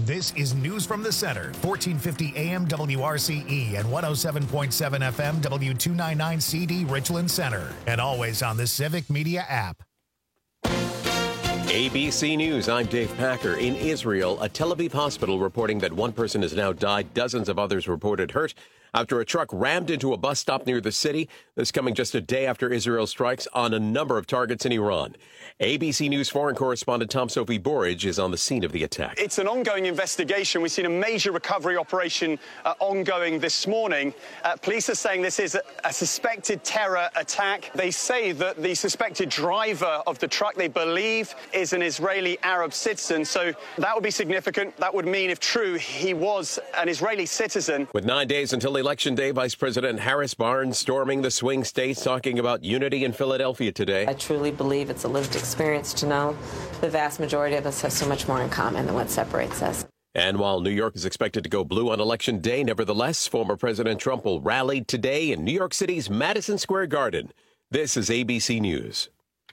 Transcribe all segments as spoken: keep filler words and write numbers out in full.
This is News from the Center, fourteen fifty A M W R C E and one oh seven point seven F M W two ninety-nine C D Richland Center. And always on the Civic Media app. A B C News, I'm Dave Packer. In Israel, a Tel Aviv hospital reporting that one person has now died, dozens of others reported hurt after a truck rammed into a bus stop near the city. This coming just a day after Israel strikes on a number of targets in Iran. A B C News foreign correspondent Tom Sophie Borage is on the scene of the attack. It's an ongoing investigation. We've seen a major recovery operation uh, ongoing this morning. Uh, police are saying this is a, a suspected terror attack. They say that the suspected driver of the truck, they believe, is an Israeli Arab citizen. So that would be significant. That would mean, if true, he was an Israeli citizen. With nine days until Election Day, Vice President Harris Barnes storming the swing states, talking about unity in Philadelphia today. I truly believe it's a lived experience to know the vast majority of us have so much more in common than what separates us. And while New York is expected to go blue on Election Day, nevertheless, former President Trump will rally today in New York City's Madison Square Garden. This is A B C News.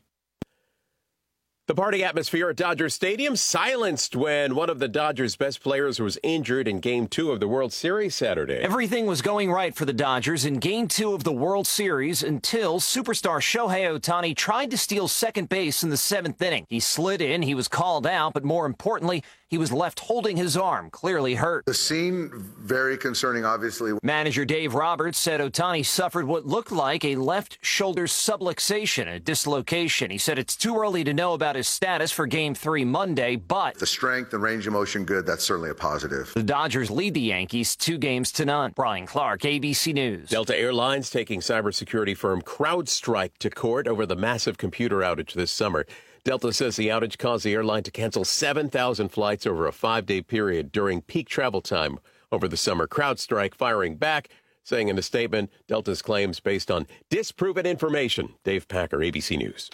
The party atmosphere at Dodger Stadium silenced when one of the Dodgers' best players was injured in Game two of the World Series Saturday. Everything was going right for the Dodgers in Game two of the World Series until superstar Shohei Ohtani tried to steal second base in the seventh inning. He slid in, he was called out, but more importantly, he was left holding his arm, clearly hurt. The scene, very concerning, obviously. Manager Dave Roberts said Ohtani suffered what looked like a left shoulder subluxation, a dislocation. He said it's too early to know about his status for Game three Monday, but the strength and range of motion good, that's certainly a positive. The Dodgers lead the Yankees two games to none. Brian Clark, A B C News. Delta Airlines taking cybersecurity firm CrowdStrike to court over the massive computer outage this summer. Delta says the outage caused the airline to cancel seven thousand flights over a five-day period during peak travel time over the summer. CrowdStrike firing back, saying in a statement, Delta's claims based on disproven information. Dave Packer, A B C News.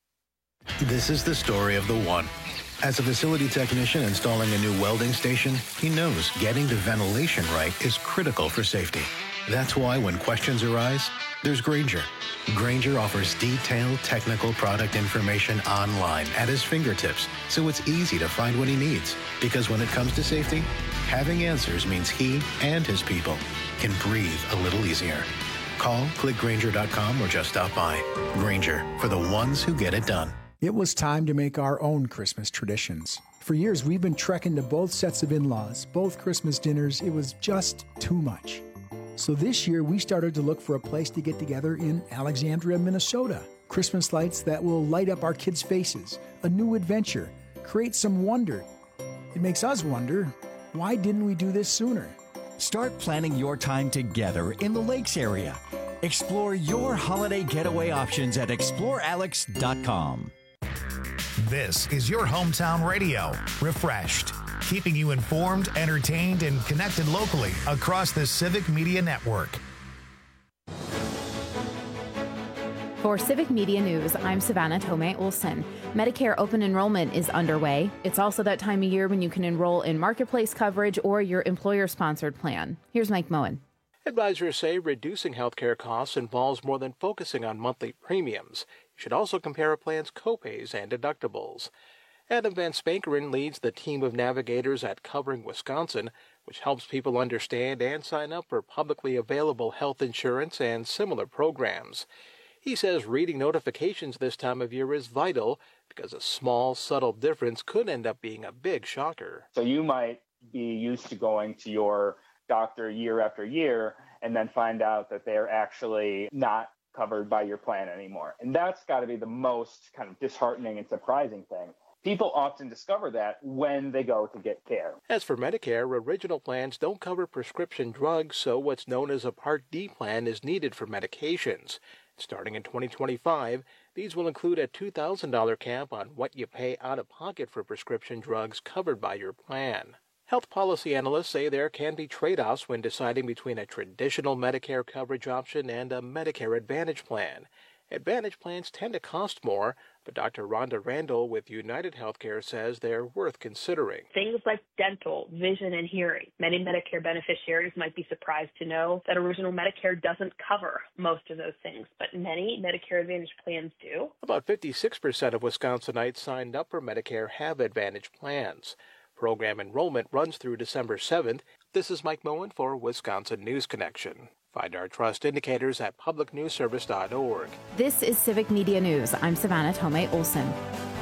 This is the story of the one. As a facility technician installing a new welding station, he knows getting the ventilation right is critical for safety. That's why when questions arise, there's Grainger. Grainger offers detailed technical product information online at his fingertips, so it's easy to find what he needs. Because when it comes to safety, having answers means he and his people can breathe a little easier. Call, click Grainger dot com, or just stop by. Grainger, for the ones who get it done. It was time to make our own Christmas traditions. For years, we've been trekking to both sets of in-laws, both Christmas dinners. It was just too much. So this year, we started to look for a place to get together in Alexandria, Minnesota. Christmas lights that will light up our kids' faces, a new adventure, create some wonder. It makes us wonder, why didn't we do this sooner? Start planning your time together in the Lakes area. Explore your holiday getaway options at explore alex dot com. This is your hometown radio, Refreshed, keeping you informed, entertained, and connected locally across the Civic Media Network. For Civic Media News, I'm Savannah Tomei Olson. Medicare open enrollment is underway. It's also that time of year when you can enroll in Marketplace coverage or your employer-sponsored plan. Here's Mike Moen. Advisors say reducing healthcare costs involves more than focusing on monthly premiums. You should also compare a plan's copays and deductibles. Adam Van Spankeren leads the team of navigators at Covering Wisconsin, which helps people understand and sign up for publicly available health insurance and similar programs. He says reading notifications this time of year is vital because a small, subtle difference could end up being a big shocker. So you might be used to going to your doctor year after year and then find out that they're actually not covered by your plan anymore. And that's got to be the most kind of disheartening and surprising thing. People often discover that when they go to get care. As for Medicare, original plans don't cover prescription drugs, so what's known as a Part D plan is needed for medications. Starting in twenty twenty-five, these will include a two thousand dollars cap on what you pay out of pocket for prescription drugs covered by your plan. Health policy analysts say there can be trade-offs when deciding between a traditional Medicare coverage option and a Medicare Advantage plan. Advantage plans tend to cost more, but Doctor Rhonda Randall with United Healthcare says they're worth considering. Things like dental, vision, and hearing. Many Medicare beneficiaries might be surprised to know that original Medicare doesn't cover most of those things, but many Medicare Advantage plans do. About fifty-six percent of Wisconsinites signed up for Medicare have Advantage plans. Program enrollment runs through December seventh. This is Mike Moen for Wisconsin News Connection. Find our trust indicators at public news service dot org. This is Civic Media News. I'm Savannah Tomei Olson.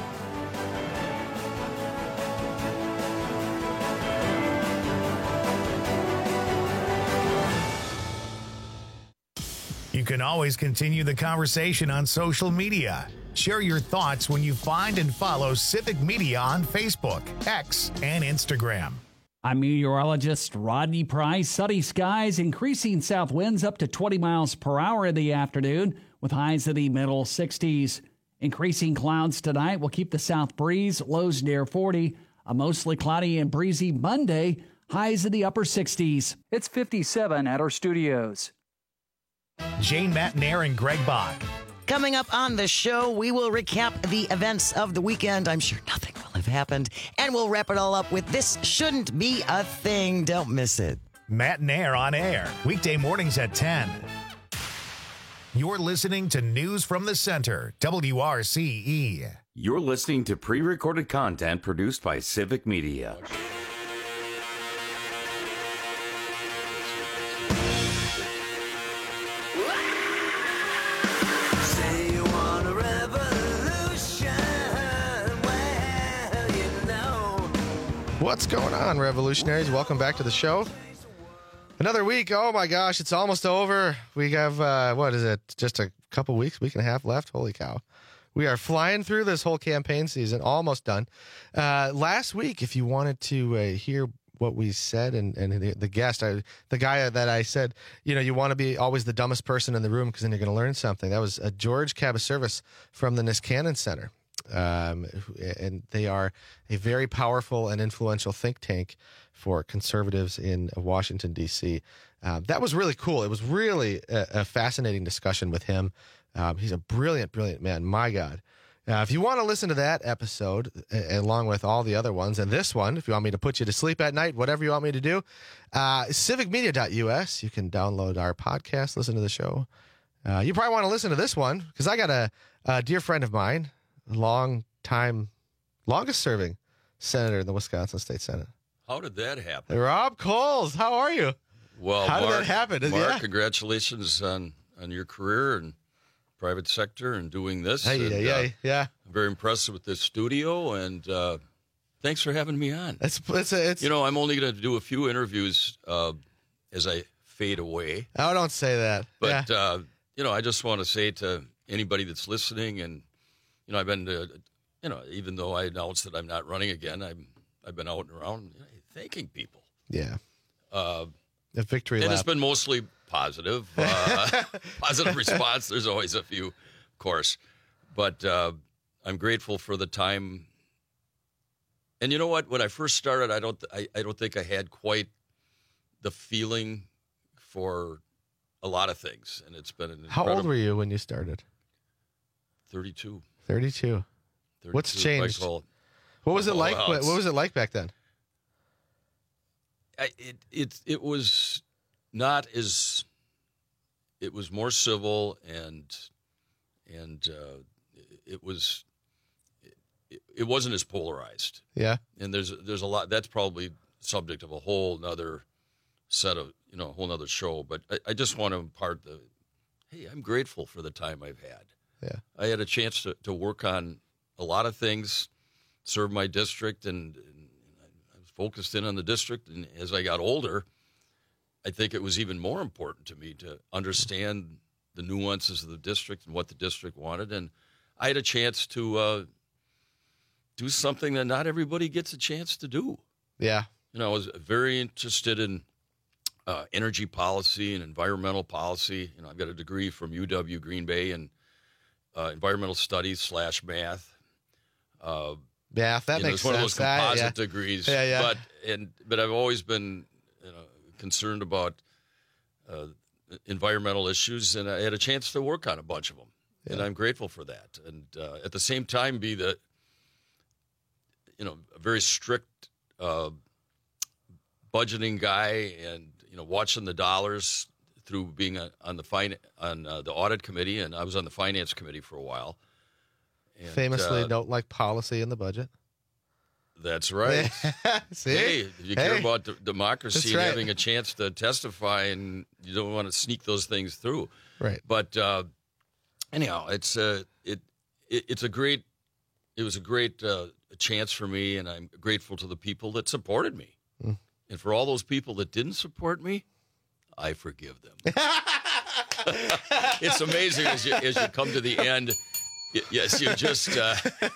You can always continue the conversation on social media. Share your thoughts when you find and follow Civic Media on Facebook, X, and Instagram. I'm meteorologist Rodney Price. Sunny skies, increasing south winds up to twenty miles per hour in the afternoon with highs in the middle sixties. Increasing clouds tonight will keep the south breeze, lows near forty. A mostly cloudy and breezy Monday, highs in the upper sixties. It's fifty-seven at our studios. Jane Matnair and Greg Bach. Coming up on the show, we will recap the events of the weekend. I'm sure nothing will have happened. And we'll wrap it all up with This Shouldn't Be a Thing. Don't miss it. Matnair on air, weekday mornings at ten. You're listening to News from the Center, W R C E. You're listening to pre-recorded content produced by Civic Media. What's going on, revolutionaries? Welcome back to the show. Another week. Oh my gosh, it's almost over. We have, uh, what is it, just a couple weeks, week and a half left? Holy cow. We are flying through this whole campaign season, almost done. Uh, last week, if you wanted to uh, hear what we said and, and the, the guest, I, the guy that I said, you know, you want to be always the dumbest person in the room because then you're going to learn something. That was uh, George Cabaservis from the Niskanen Center. Um, and they are a very powerful and influential think tank for conservatives in Washington, D C. Uh, that was really cool. It was really a, a fascinating discussion with him. Um, he's a brilliant, brilliant man. My God. Uh, if you want to listen to that episode, uh, along with all the other ones, and this one, if you want me to put you to sleep at night, whatever you want me to do, uh, civic media dot U S. You can download our podcast, listen to the show. Uh, you probably want to listen to this one because I got a, a dear friend of mine, long time, longest serving senator in the Wisconsin State Senate. How did that happen? Rob Coles, how are you? Well, how Mark, did that happen? Mark, yeah. congratulations on, on your career and private sector and doing this. Hey, and, yeah, uh, yeah, yeah. I'm very impressed with this studio, and uh, thanks for having me on. It's, it's, it's, you know, I'm only going to do a few interviews uh, as I fade away. Oh, don't say that. But, yeah. uh, you know, I just want to say to anybody that's listening, and, you know, I've been, to, you know, even though I announced that I'm not running again, I'm, I've been out and around you know, thanking people. Yeah. Uh, a victory And lap. it's been mostly positive. Uh, positive response. There's always a few, of course. But uh, I'm grateful for the time. And you know what? When I first started, I don't, I, I don't think I had quite the feeling for a lot of things. And it's been an How incredible... old were you when you started? thirty-two. thirty-two. thirty-two. What's changed? Michael, what was it like? well, What was it like back then? I, it it it was not as it was more civil and and uh, it was it, it wasn't as polarized. Yeah. And there's there's a lot that's probably subject of a whole nother set of you know a whole nother show. But I, I just want to impart the hey, I'm grateful for the time I've had. Yeah. I had a chance to, to work on a lot of things, serve my district, and, and I was focused in on the district. And as I got older, I think it was even more important to me to understand the nuances of the district and what the district wanted. And I had a chance to uh, do something that not everybody gets a chance to do. Yeah. You know, I was very interested in uh, energy policy and environmental policy. You know, I've got a degree from U W Green Bay in uh, environmental studies slash math. Uh, yeah, that you know, makes it's one sense. of those composite I, yeah. degrees. Yeah, yeah. But and but I've always been you know, concerned about uh, environmental issues, and I had a chance to work on a bunch of them, yeah. and I'm grateful for that. And uh, at the same time, be the you know a very strict uh, budgeting guy, and you know watching the dollars through being a, on the fin- on uh, the audit committee, and I was on the finance committee for a while. And, Famously, uh, don't like policy in the budget. That's right. See? Hey, you care Hey. about d- democracy That's and right. having a chance to testify, and you don't want to sneak those things through. Right. But uh, anyhow, it's uh, it, it it's a great it was a great uh, chance for me, and I'm grateful to the people that supported me, Mm. and for all those people that didn't support me, I forgive them. It's amazing as you as you come to the end. y- Yes, you just uh,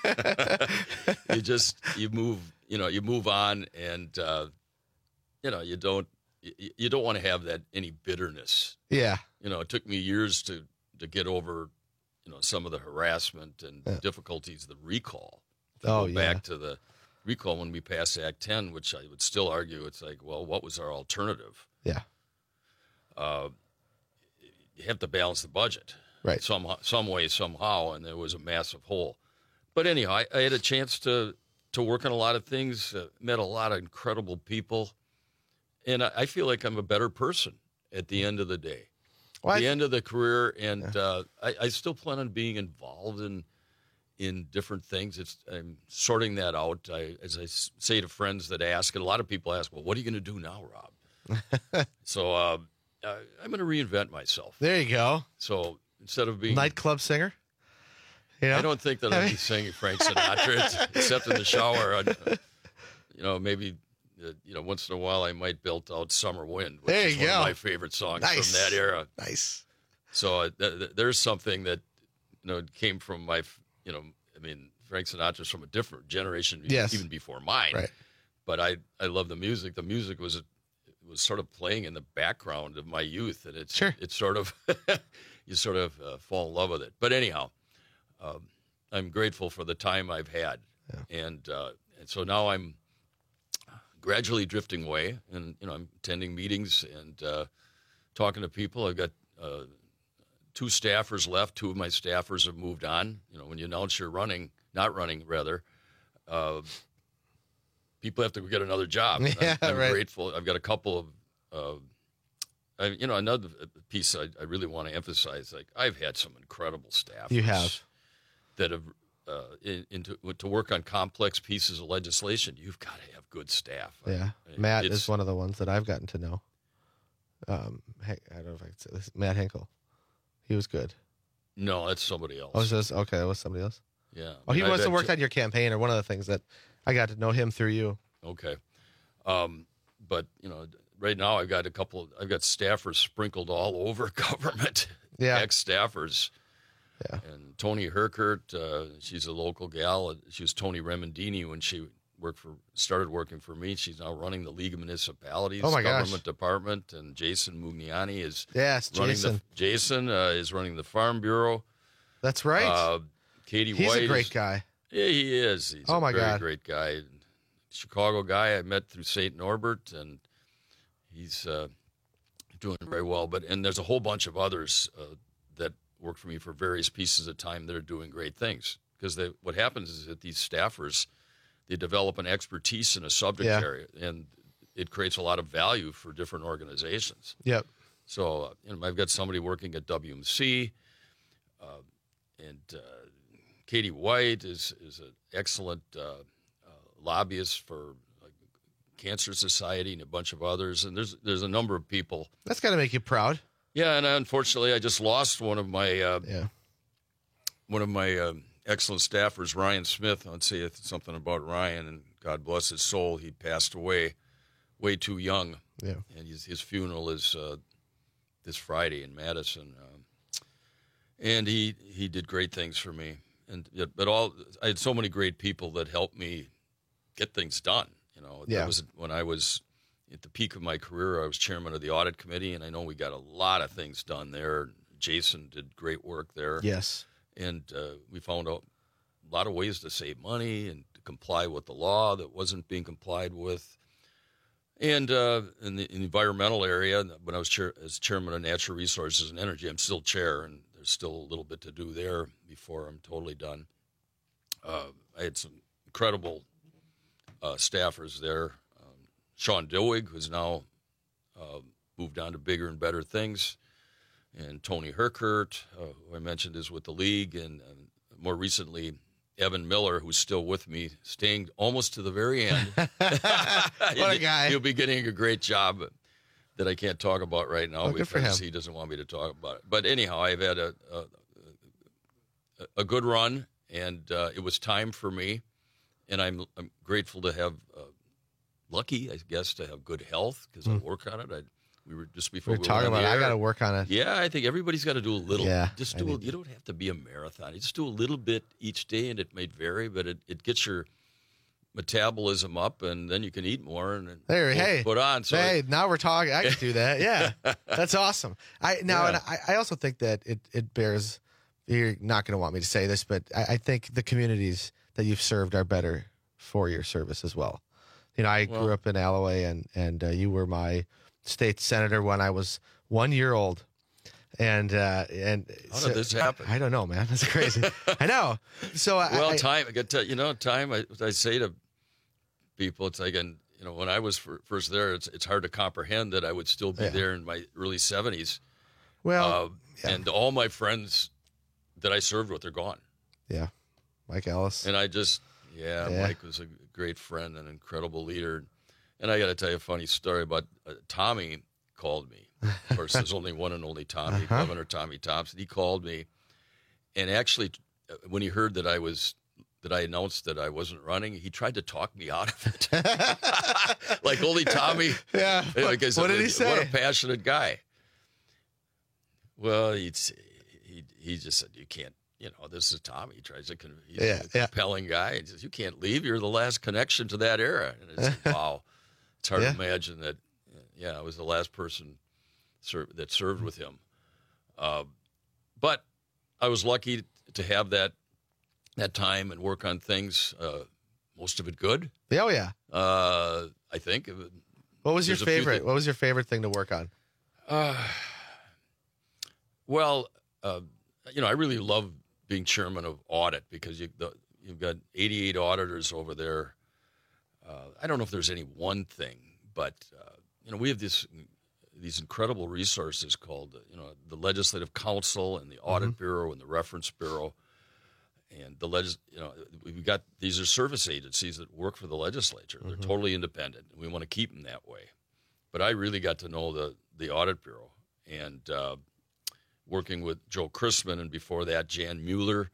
you just you move you know you move on, and uh, you know you don't you, you don't want to have that any bitterness. Yeah. You know, it took me years to to get over you know some of the harassment and Yeah. difficulties, the recall. If you Oh, go yeah. back to the recall when we passed Act ten, which I would still argue it's like, well, what was our alternative? Yeah. Uh, you have to balance the budget, Right. Some some way, somehow, and there was a massive hole. But anyhow, I, I had a chance to to work on a lot of things, uh, met a lot of incredible people, and I, I feel like I'm a better person at the end of the day, Well, at the I- end of the career, and uh, I, I still plan on being involved in in different things. It's I'm sorting that out. I, as I s- say to friends that ask, and a lot of people ask, "Well, what are you going to do now, Rob?" so uh, uh, I'm going to reinvent myself. There you go. So instead of being Nightclub singer. You know? I don't think that I I'll mean- be singing Frank Sinatra, except in the shower. I'd, uh, you know, maybe, uh, you know, once in a while I might belt out Summer Wind, which There is you one go. of my favorite songs Nice. from that era. Nice. So uh, th- th- there's something that, you know, came from my, f- you know, I mean, Frank Sinatra's from a different generation, e- Yes. even before mine. Right. But I, I love the music. The music was was sort of playing in the background of my youth, and it's Sure. it's sort of you sort of uh, fall in love with it. But anyhow, um, I'm grateful for the time I've had, and uh, and so now I'm gradually drifting away, and you know I'm attending meetings and uh, talking to people. I've got uh, two staffers left. Two of my staffers have moved on. You know, when you announce you're running, not running rather. Uh, people have to get another job. And Yeah, I'm, I'm right. grateful. I've got a couple of, uh, I, you know, another piece I, I really want to emphasize. Like I've had some incredible staff. You have. that have uh, in, into to work on complex pieces of legislation. You've got to have good staff. Yeah. I- Matt it's- is one of the ones that I've gotten to know. Um, Hank, I don't know if I can say this. Matt Henkel. He was good. No, that's somebody else. Oh, was this, okay, it was somebody else. Yeah. Oh, he I mean, must I've have worked had on your campaign, or one of the things that I got to know him through you. Okay. Um, but, you know, right now I've got a couple, I've got staffers sprinkled all over government. Yeah. Ex-staffers. Yeah. And Tony Herkert, uh, she's a local gal. She was Tony Remendini when she worked for, started working for me. She's now running the League of Municipalities Oh, my gosh. government department. And Jason Mugnani is Yes, running Jason. the, Jason uh, is running the Farm Bureau. That's right. Uh, Katie He's White a great is- guy. Yeah, he is. He's Oh, a my very God. great guy. Chicago guy I met through Saint Norbert, and he's uh, doing very well. But and there's a whole bunch of others uh, that work for me for various pieces of time that are doing great things. Because what happens is that these staffers, they develop an expertise in a subject Yeah. area, and it creates a lot of value for different organizations. Yep. So uh, you know, I've got somebody working at W M C, uh, and uh, Katie White is is an excellent uh, uh, lobbyist for uh, Cancer Society and a bunch of others. And there's there's a number of people. That's got to make you proud. Yeah, and unfortunately, I just lost one of my uh, yeah. one of my uh, excellent staffers, Ryan Smith. I'll say something about Ryan, and God bless his soul. He passed away way too young. Yeah. And his, his funeral is uh, this Friday in Madison. Um, and he, he did great things for me. And yet- but all I had so many great people that helped me get things done. You know, Yeah. that was when I was at the peak of my career. I was chairman of the audit committee, and I know we got a lot of things done there. Jason did great work there. Yes. And uh, we found out a lot of ways to save money and to comply with the law that wasn't being complied with. And uh, in, the, in the environmental area, when I was chair, as chairman of Natural Resources and Energy, I'm still chair, and there's still a little bit to do there before I'm totally done. Uh, I had some incredible uh, staffers there. Um, Sean Dillwig, who's now uh, moved on to bigger and better things, and Tony Herkert, uh, who I mentioned is with the league, and, and more recently Evan Miller, who's still with me, staying almost to the very end. What a guy. He'll be getting a great job that I can't talk about right now Oh, good for because him. he doesn't want me to talk about it. But anyhow, I've had a a, a good run, and uh, it was time for me, and I'm I'm grateful to have, uh, lucky, I guess, to have good health because I work on it. I, we were just before We were we talking went on about the I got to air. work on it. Yeah, I think everybody's got to do a little. Yeah, just I do. A, need you don't have to be a marathon. You just do a little bit each day, and it may vary, but it, it gets your metabolism up, and then you can eat more and There, put, hey, put on. So hey, now we're talking. I can do that. Yeah, that's awesome. I now, Yeah. and I, I also think that it it bears. You're not going to want me to say this, but I, I think the communities that you've served are better for your service as well. You know, I Well- grew up in Alloway, and and uh, you were my state senator when I was one year old. And uh, and How did this happen? I don't know, man. That's crazy. I know. So I, well, I, time. I got to, you know, time. I, I say to people, it's like, and you know, when I was fir- first there, it's it's hard to comprehend that I would still be Yeah. there in my early seventies. Well, uh, and all my friends that I served with are gone. yeah, Mike Ellis. And I just, yeah, Yeah. Mike was a great friend, an incredible leader. And I got to tell you a funny story about uh, Tommy called me. Of course, there's only one and only Tommy, Uh-huh. Governor Tommy Thompson. He called me, and actually, uh, when he heard that I was that I announced that I wasn't running, he tried to talk me out of it. Like only Tommy. Yeah. Because What did he What say? a passionate guy. Well, he'd, he he just said, you can't, you know, this is Tommy. He tries to, con- he's Yeah, a yeah. compelling guy. He says, you can't leave. You're the last connection to that era. And it's like, wow. It's hard Yeah. to imagine that, yeah, I was the last person ser- that served with him. Uh, but I was lucky to have that that time and work on things, uh, most of it good. Oh yeah. Uh, I think. What was your There's a few favorite? thi- What was your favorite thing to work on? Uh, well, uh, you know, I really love being chairman of audit because you, the, you've got eighty-eight auditors over there. Uh, I don't know if there's any one thing, but uh, you know, we have this these incredible resources called, uh, you know, the Legislative Council and the Audit Mm-hmm. Bureau and the Reference Bureau, and the legis. You know, we've got these are service agencies that work for the legislature. They're Mm-hmm. totally independent, and we want to keep them that way. But I really got to know the the Audit Bureau and uh, working with Joe Chrisman and before that Jan Mueller.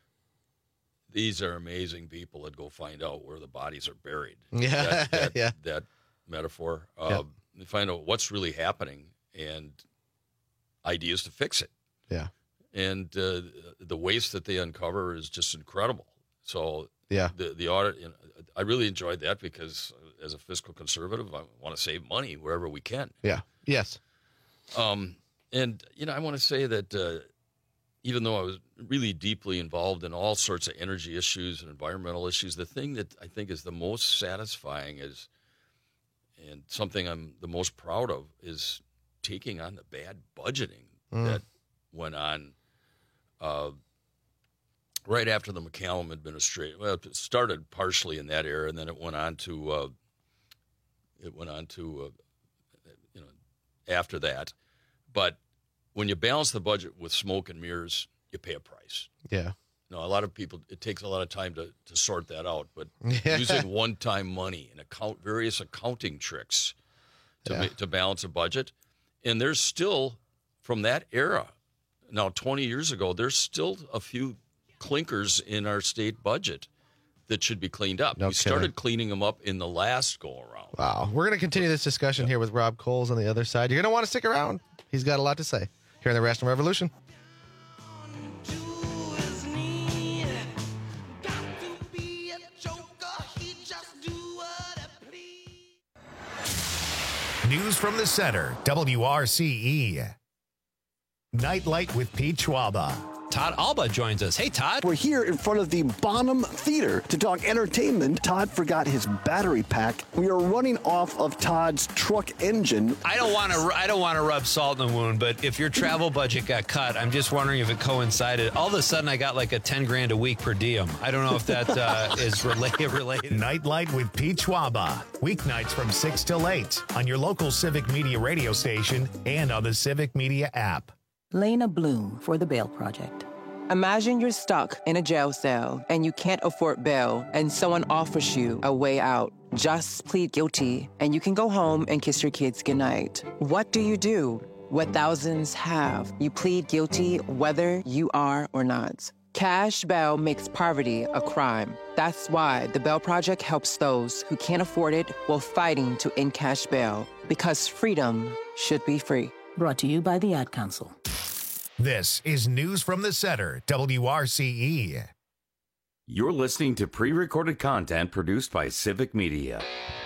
These are amazing people that go find out where the bodies are buried. Yeah, that, that, yeah. that metaphor. Uh, Yeah. They find out what's really happening and ideas to fix it. Yeah. And uh, the waste that they uncover is just incredible. So Yeah. the the audit, you know, I really enjoyed that because as a fiscal conservative, I want to save money wherever we can. Yeah. Yes. Um, and you know, I want to say that uh, even though I was really deeply involved in all sorts of energy issues and environmental issues, the thing that I think is the most satisfying is, and something I'm the most proud of, is taking on the bad budgeting Mm. that went on uh, right after the McCallum administration. Well, it started partially in that era, and then it went on to uh, it went on to uh, you know after that. But when you balance the budget with smoke and mirrors, you pay a price. Yeah. You know, a lot of people, it takes a lot of time to, to sort that out, but Yeah. using one-time money and account various accounting tricks to Yeah. ma- to balance a budget, and there's still from that era, now twenty years ago, there's still a few clinkers in our state budget that should be cleaned up. No we started kidding. cleaning them up in the last go around. Wow. We're going to continue this discussion here with Rob Coles on the other side. You're going to want to stick around. He's got a lot to say here in the Rational Revolution. News from the center, W R C E. Nightlight with Pete Schwaba. Todd Alba joins us. Hey, Todd. We're here in front of the Bonham Theater to talk entertainment. Todd forgot his battery pack. We are running off of Todd's truck engine. I don't want to. I don't want to rub salt in the wound, but if your travel budget got cut, I'm just wondering if it coincided. All of a sudden, I got like a ten grand a week per diem. I don't know if that uh, is related. Related. Nightlight with Pete Schwaba. Weeknights from six till eight on your local Civic Media radio station and on the Civic Media app. Lena Bloom for the Bail Project. Imagine you're stuck in a jail cell and you can't afford bail and someone offers you a way out. Just plead guilty and you can go home and kiss your kids goodnight. What do you do? What thousands have. You plead guilty whether you are or not. Cash bail makes poverty a crime. That's why the Bail Project helps those who can't afford it while fighting to end cash bail. Because freedom should be free. Brought to you by the Ad Council. This is News from the Center, W R C E. You're listening to pre-recorded content produced by Civic Media.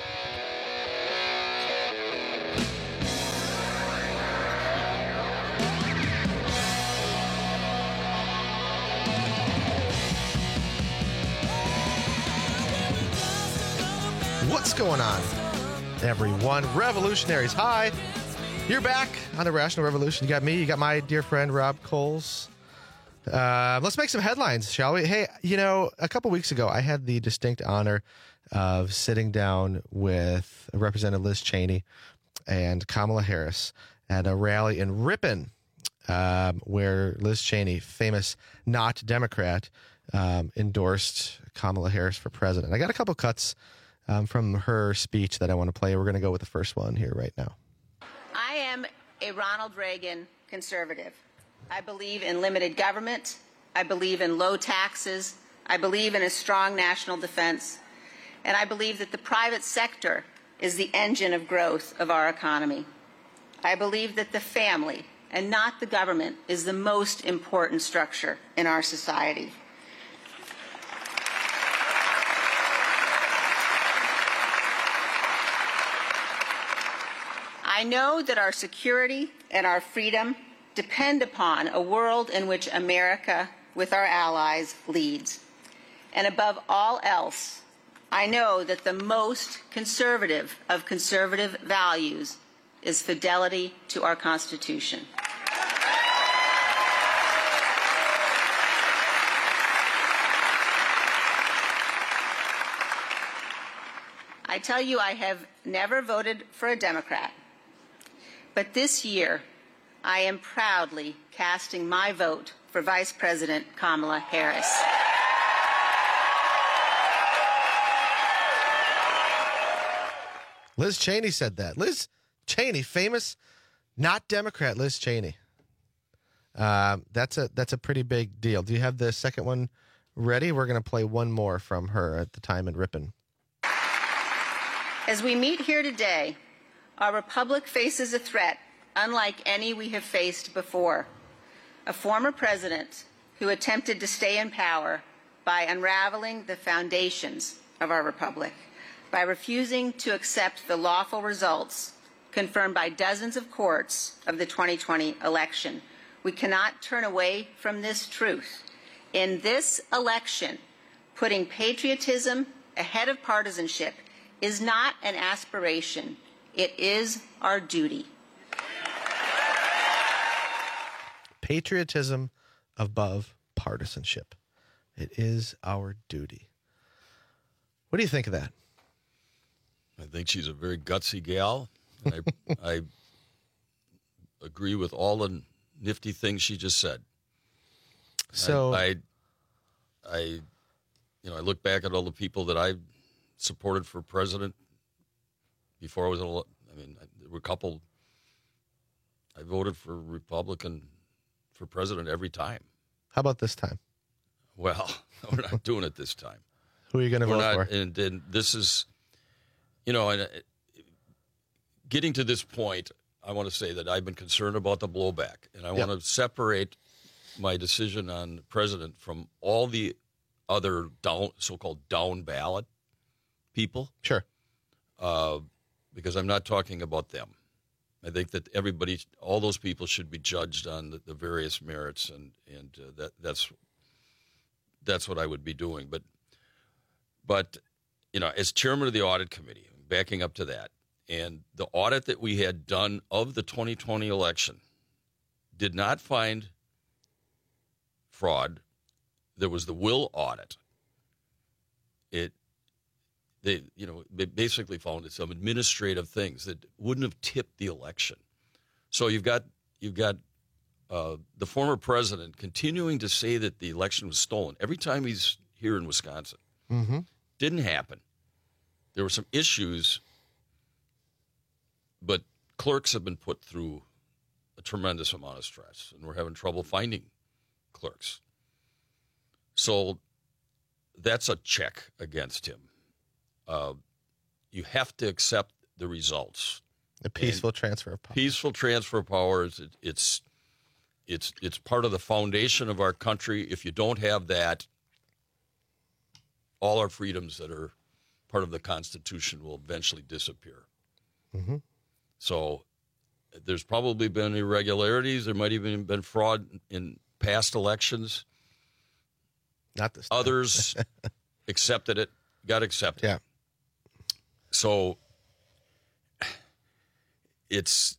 What's going on, everyone? Revolutionaries, hi. You're back on the Rational Revolution. You got me, you got my dear friend Rob Coles. Uh, let's make some headlines, shall we? Hey, you know, a couple weeks ago, I had the distinct honor of sitting down with Representative Liz Cheney and Kamala Harris at a rally in Ripon, um, where Liz Cheney, famous not Democrat, um, endorsed Kamala Harris for president. I got a couple cuts um, from her speech that I want to play. We're going to go with the first one here right now. I am a Ronald Reagan conservative. I believe in limited government. I believe in low taxes. I believe in a strong national defense. And I believe that the private sector is the engine of growth of our economy. I believe that the family, and not the government, is the most important structure in our society. I know that our security and our freedom depend upon a world in which America, with our allies, leads. And above all else, I know that the most conservative of conservative values is fidelity to our Constitution. I tell you, I have never voted for a Democrat. But this year, I am proudly casting my vote for Vice President Kamala Harris. Liz Cheney said that. Liz Cheney, famous not Democrat Liz Cheney. Um, that's a that's a pretty big deal. Do you have the second one ready? We're going to play one more from her at the time in Ripon. As we meet here today, our republic faces a threat unlike any we have faced before. A former president who attempted to stay in power by unraveling the foundations of our republic, by refusing to accept the lawful results confirmed by dozens of courts of the twenty twenty election. We cannot turn away from this truth. In this election, putting patriotism ahead of partisanship is not an aspiration. It is our duty. Patriotism above partisanship. It is our duty. What do you think of that? I think she's a very gutsy gal. I, I agree with all the nifty things she just said. So I, I, I, you know, I look back at all the people that I supported for president before I was. I mean, there were a couple. I voted for Republican for president every time. How about this time? Well, we're not doing it this time. Who are you going to vote not, for? And, and this is, you know, and getting to this point, I want to say that I've been concerned about the blowback, and I Yep. want to separate my decision on president from all the other down, so-called down ballot people. Sure. Uh, because I'm not talking about them. I think that everybody, all those people, should be judged on the, the various merits, and and uh, that that's that's what I would be doing. But but you know, as chairman of the audit committee, backing up to that, and the audit that we had done of the twenty twenty election did not find fraud. There was the will audit. It They, you know, they basically found some administrative things that wouldn't have tipped the election. So you've got you've got uh, the former president continuing to say that the election was stolen every time he's here in Wisconsin. Mm-hmm. Didn't happen. There were some issues, but clerks have been put through a tremendous amount of stress, and we're having trouble finding clerks. So that's a check against him. Uh, you have to accept the results. A peaceful and transfer of power. Peaceful transfer of power is it, it's it's it's part of the foundation of our country. If you don't have that, all our freedoms that are part of the Constitution will eventually disappear. Mm-hmm. So there's probably been irregularities. There might even been fraud in past elections. Not this. Others accepted it, got accepted. Yeah. So it's,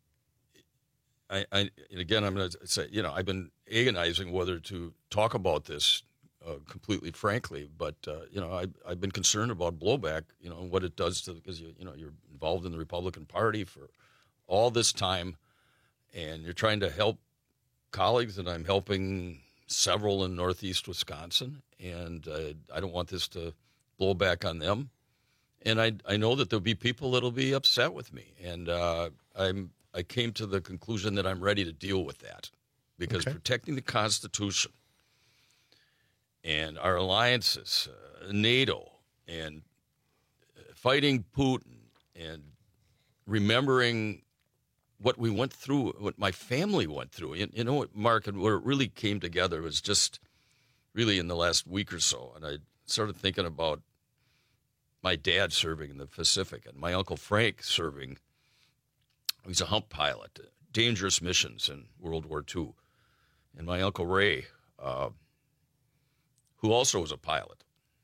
I, I and again, I'm going to say, you know, I've been agonizing whether to talk about this uh, completely frankly, but, uh, you know, I, I've been concerned about blowback, you know, what it does to, because, you, you know, you're involved in the Republican Party for all this time, and you're trying to help colleagues, and I'm helping several in Northeast Wisconsin, and uh, I don't want this to blow back on them. And I I know that there'll be people that'll be upset with me, and uh, I'm I came to the conclusion that I'm ready to deal with that, because Okay. protecting the Constitution and our alliances, uh, NATO, and fighting Putin, and remembering what we went through, what my family went through. You, you know what, Mark, and where it really came together was just really in the last week or so, and I started thinking about my dad serving in the Pacific, and my Uncle Frank serving. He's a hump pilot, dangerous missions in World War Two. And my Uncle Ray, uh, who also was a pilot.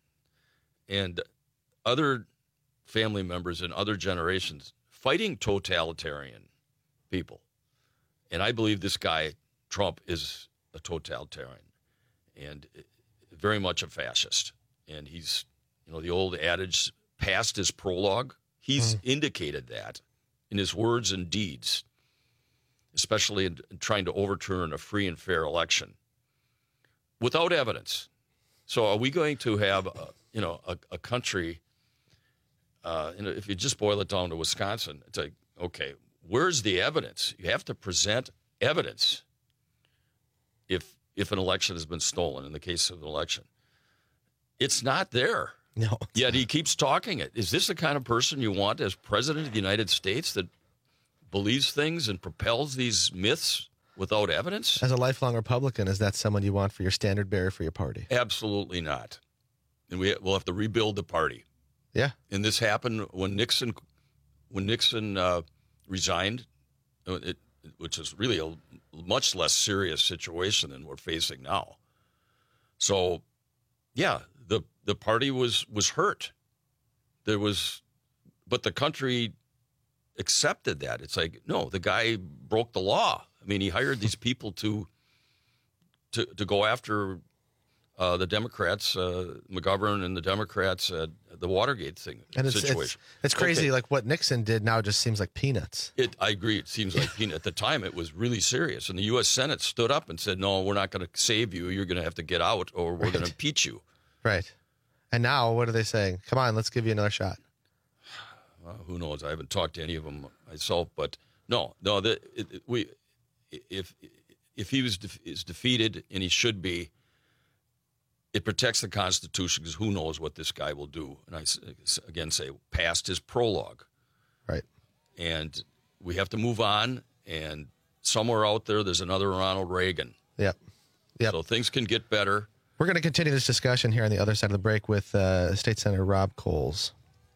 And other family members in other generations fighting totalitarian people. And I believe this guy, Trump, is a totalitarian and very much a fascist. And he's, you know, the old adage, past his prologue, he's mm. indicated that in his words and deeds, especially in, in trying to overturn a free and fair election without evidence. So are we going to have, a, you know, a, a country, uh, you know, if you just boil it down to Wisconsin, it's like, okay, where's the evidence? You have to present evidence if if an election has been stolen, in the case of an election. It's not there. No. Yet he keeps talking it. Is this the kind of person you want as president of the United States that believes things and propels these myths without evidence? As a lifelong Republican, is that someone you want for your standard bearer for your party? Absolutely not. And we, we'll have to rebuild the party. Yeah. And this happened when Nixon when Nixon uh, resigned, it, which is really a much less serious situation than we're facing now. So, yeah, the the party was, was hurt. There was, but the country accepted that. It's like, no, the guy broke the law. I mean, he hired these people to to to go after uh, the Democrats, uh, McGovern and the Democrats at the Watergate thing and it's, situation. It's, it's crazy. Okay. Like what Nixon did now just seems like peanuts. It, I agree. It seems like peanut. At the time, it was really serious. And the U S Senate stood up and said, no, we're not going to save you. You're going to have to get out or we're Right. going to impeach you. Right. And now what are they saying? Come on, let's give you another shot. Well, who knows? I haven't talked to any of them myself, but no, no. The, it, it, we, if if he was de- is defeated, and he should be, it protects the Constitution, because who knows what this guy will do? And I again say, past his prologue, right? And we have to move on. And somewhere out there, there's another Ronald Reagan. Yep. Yep. So things can get better. We're going to continue this discussion here on the other side of the break with uh, State Senator Rob Coles.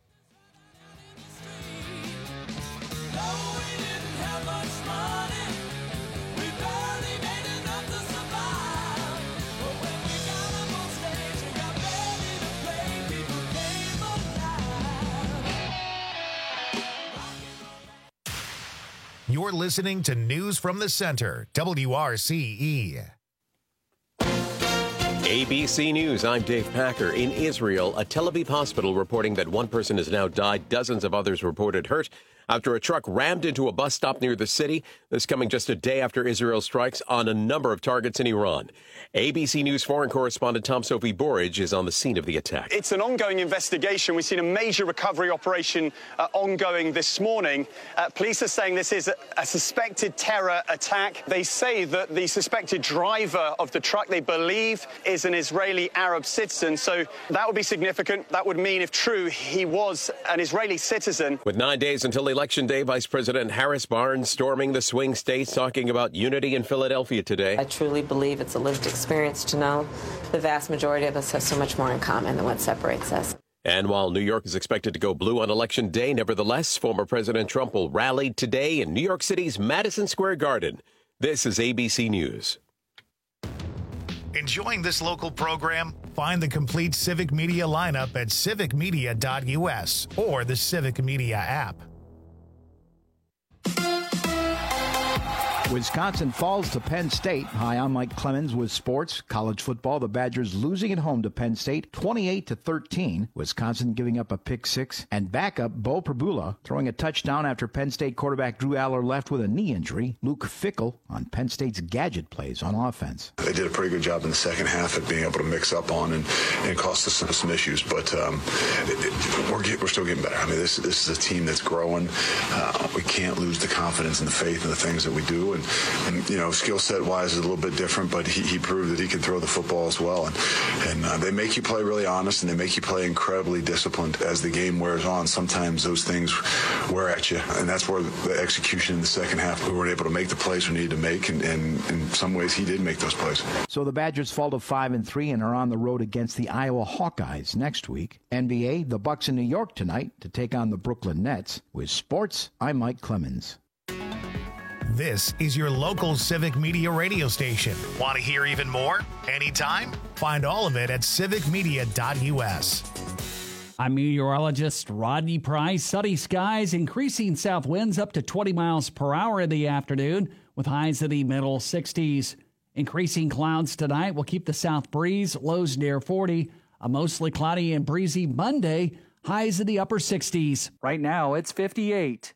You're listening to News from the Center, W R C E. A B C News, I'm Dave Packer. In Israel, a Tel Aviv hospital reporting that one person has now died, dozens of others reported hurt after a truck rammed into a bus stop near the city. This coming just a day after Israel strikes on a number of targets in Iran. A B C News foreign correspondent Tom Sophie Borage is on the scene of the attack. It's an ongoing investigation. We've seen a major recovery operation uh, ongoing this morning. Uh, police are saying this is a, a suspected terror attack. They say that the suspected driver of the truck, they believe, is an Israeli Arab citizen. So that would be significant. That would mean, if true, he was an Israeli citizen. With nine days until Election Day, Vice President Harris Barnes storming the swing states, talking about unity in Philadelphia today. I truly believe it's a lived experience to know the vast majority of us have so much more in common than what separates us. And while New York is expected to go blue on Election Day, nevertheless, former President Trump will rally today in New York City's Madison Square Garden. This is A B C News. Enjoying this local program? Find the complete Civic Media lineup at civic media dot U S or the Civic Media app. Wisconsin falls to Penn State. Hi, I'm Mike Clemens with sports. College football, the Badgers losing at home to Penn State, twenty-eight to thirteen. Wisconsin giving up a pick six. And backup Bo Prabula throwing a touchdown after Penn State quarterback Drew Aller left with a knee injury. Luke Fickell on Penn State's gadget plays on offense. They did a pretty good job in the second half at being able to mix up on and, and cost us some, some issues. But um, it, it, we're, get, we're still getting better. I mean, this, this is a team that's growing. Uh, we can't lose the confidence and the faith in the things that we do. And, and you know, skill set wise is a little bit different, but he, he proved that he can throw the football as well. And, and uh, they make you play really honest, and they make you play incredibly disciplined as the game wears on. Sometimes those things wear at you, and that's where the execution in the second half, we weren't able to make the plays we needed to make, and, and in some ways he did make those plays. So the Badgers fall to five and three and are on the road against the Iowa Hawkeyes next week. N B A, the Bucks in New York tonight to take on the Brooklyn Nets. With sports, I'm Mike Clemens. This is your local Civic Media radio station. Want to hear even more? Anytime? Find all of it at civic media dot U S. I'm meteorologist Rodney Price. Sunny skies, increasing south winds up to twenty miles per hour in the afternoon with highs in the middle sixties. Increasing clouds tonight will keep the south breeze, lows near forty. A mostly cloudy and breezy Monday, highs in the upper sixties. Right now, it's fifty-eight.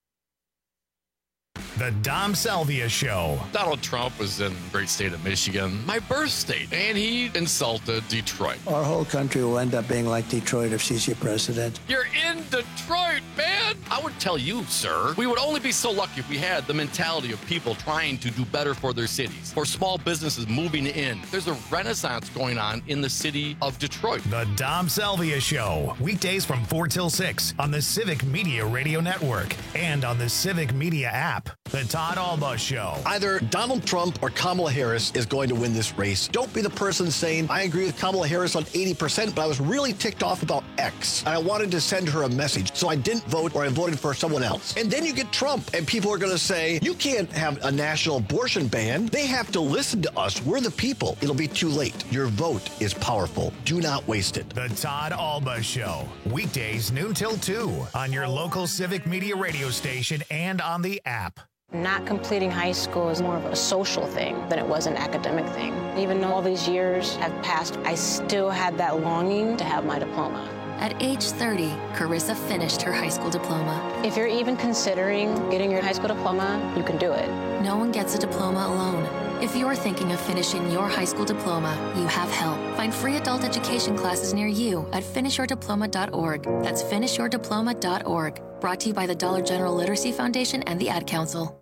The Dom Salvia Show. Donald Trump was in the great state of Michigan, my birth state, and he insulted Detroit. Our whole country will end up being like Detroit if she's your president. You're in Detroit, man! I would tell you, sir, we would only be so lucky if we had the mentality of people trying to do better for their cities, for small businesses moving in. There's a renaissance going on in the city of Detroit. The Dom Salvia Show. Weekdays from four till six on the Civic Media Radio Network and on the Civic Media app. The Todd Alba Show. Either Donald Trump or Kamala Harris is going to win this race. Don't be the person saying, I agree with Kamala Harris on eighty percent, but I was really ticked off about X. And I wanted to send her a message, so I didn't vote or I voted for someone else. And then you get Trump, and people are going to say, you can't have a national abortion ban. They have to listen to us. We're the people. It'll be too late. Your vote is powerful. Do not waste it. The Todd Alba Show. Weekdays noon till two on your local Civic Media radio station and on the app. Not completing high school is more of a social thing than it was an academic thing. Even though all these years have passed, I still had that longing to have my diploma. At age thirty, Carissa finished her high school diploma. If you're even considering getting your high school diploma, you can do it. No one gets a diploma alone. If you're thinking of finishing your high school diploma, you have help. Find free adult education classes near you at finish your diploma dot org. That's finish your diploma dot org. Brought to you by the Dollar General Literacy Foundation and the Ad Council.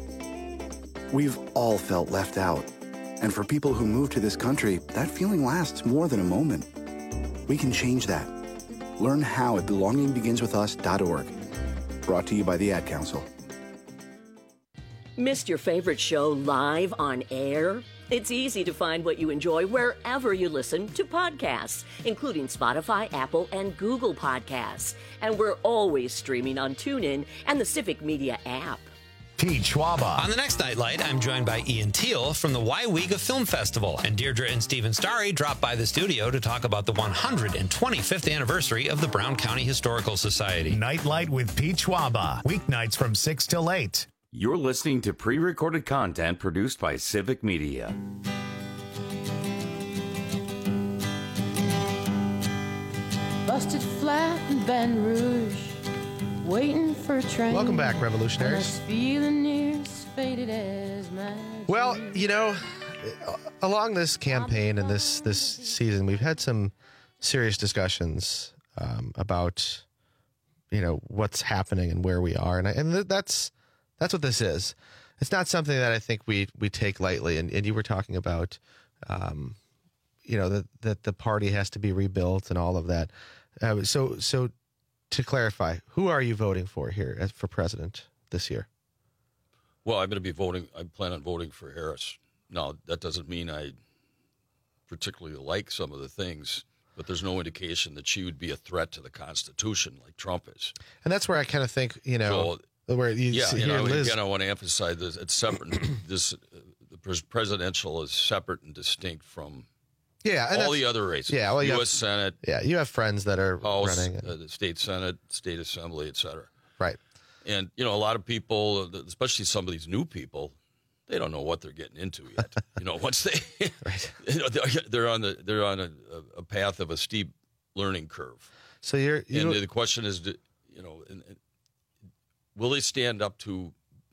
We've all felt left out. And for people who move to this country, that feeling lasts more than a moment. We can change that. Learn how at belonging begins with us dot org. Brought to you by the Ad Council. Missed your favorite show live on air? It's easy to find what you enjoy wherever you listen to podcasts, including Spotify, Apple, and Google Podcasts. And we're always streaming on TuneIn and the Civic Media app. Pete Schwaba. On the next Nightlight, I'm joined by Ian Teal from the Waiwiga Film Festival, and Deirdre and Stephen Starry dropped by the studio to talk about the one hundred twenty-fifth anniversary of the Brown County Historical Society. Nightlight with Pete Schwaba. Weeknights from six till eight. You're listening to pre-recorded content produced by Civic Media. Busted flat in Baton Rouge, waiting for a train. Welcome back, revolutionaries. Feeling near as faded as my Well, you know, along this campaign and this this season, we've had some serious discussions um, about, you know, what's happening and where we are, and I, and that's that's what this is. It's not something that I think we we take lightly. And, and you were talking about, um, you know, that that the party has to be rebuilt and all of that. Uh, so so to clarify, who are you voting for here as, for president this year? Well, I'm going to be voting. I plan on voting for Harris. Now, that doesn't mean I particularly like some of the things, but there's no indication that she would be a threat to the Constitution like Trump is. And that's where I kind of think, you know, so, where you yeah, see you here know, Liz. again, I want to emphasize this. It's separate. this uh, the pres- presidential is separate and distinct from yeah, and all the other races. Yeah, well, U S have, Senate. Yeah, you have friends that are House, running. And, uh, the state Senate, state assembly, et cetera. Right. And, you know, a lot of people, especially some of these new people, they don't know what they're getting into yet. You know, once they, right. you know, they're, they're on the they're on a, a path of a steep learning curve. So you're, you and know, the question is, you know, and, and will they stand up to